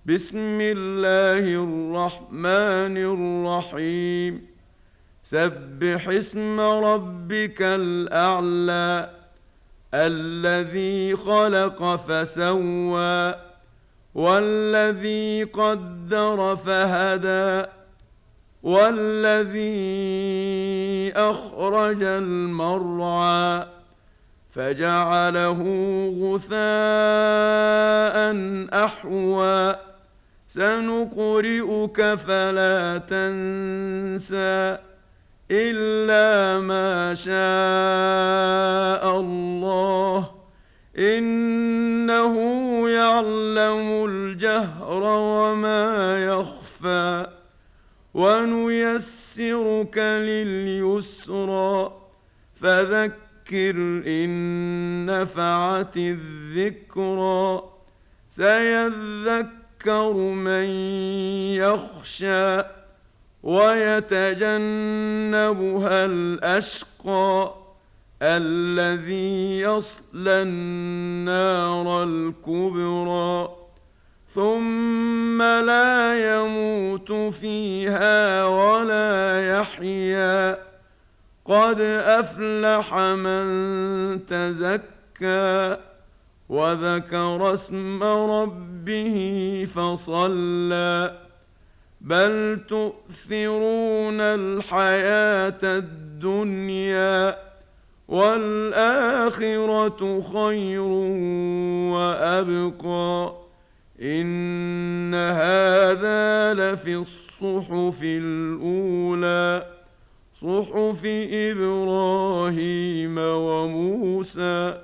بسم الله الرحمن الرحيم. سبح اسم ربك الأعلى الذي خلق فسوى والذي قدر فهدى والذي أخرج المرعى فجعله غثاء أحوى سنقرئك فلا تنسى إلا ما شاء الله إنه يعلم الجهر وما يخفى ونيسرك لليسرى فذكر إن نفعت الذكرى سيذكر من يخشى ويتجنبها الأشقى الذي يصلى النار الكبرى ثم لا يموت فيها ولا يحيا قد أفلح من تزكى وذكر اسم ربه فصلى بل تؤثرون الحياة الدنيا والآخرة خير وأبقى إن هذا لفي الصحف الأولى صحف إبراهيم وموسى